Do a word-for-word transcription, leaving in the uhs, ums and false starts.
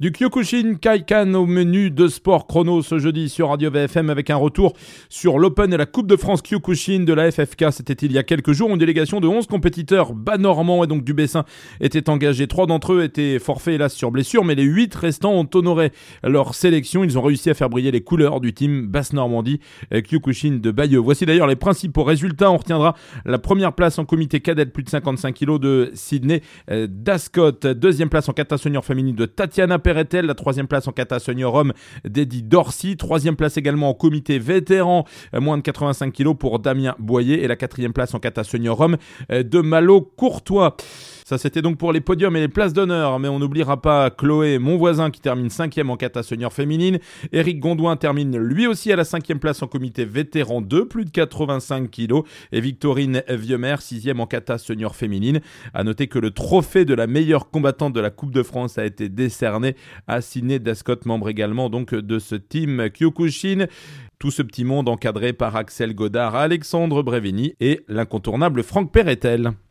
Du Kyokushin Kaikan au menu de sport chrono ce jeudi sur Radio V F M avec un retour sur l'Open et la Coupe de France Kyokushin de la F F K. C'était il y a quelques jours. Une délégation de onze compétiteurs bas-normands et donc du Bessin était engagée. Trois d'entre eux étaient forfaits hélas sur blessure, mais les huit restants ont honoré leur sélection. Ils ont réussi à faire briller les couleurs du team Basse-Normandie Kyokushin de Bayeux. Voici d'ailleurs les principaux résultats. On retiendra la première place en comité cadet de plus de cinquante-cinq kilos de Sydney Dascott. Deuxième place en kata senior féminine de Tatiana Peretel. La troisième place en kata senior homme d'Eddie Dorcy. Troisième place également en comité vétéran, moins de quatre-vingt-cinq kilos pour Damien Boyer. Et la quatrième place en kata senior homme de Malo Courtois. Ça, c'était donc pour les podiums et les places d'honneur, mais on n'oubliera pas Chloé Monvoisin qui termine cinquième en kata senior féminine. Éric Gondouin termine lui aussi à la cinquième place en comité vétéran deux, plus de quatre-vingt-cinq kilos. Et Victorine Vieumer, sixième en kata senior féminine. À noter que le trophée de la meilleure combattante de la Coupe de France a été décerné à Sydney Dascott, membre également donc de ce team Kyokushin. Tout ce petit monde encadré par Axel Godard, Alexandre Brevini et l'incontournable Franck Peretel.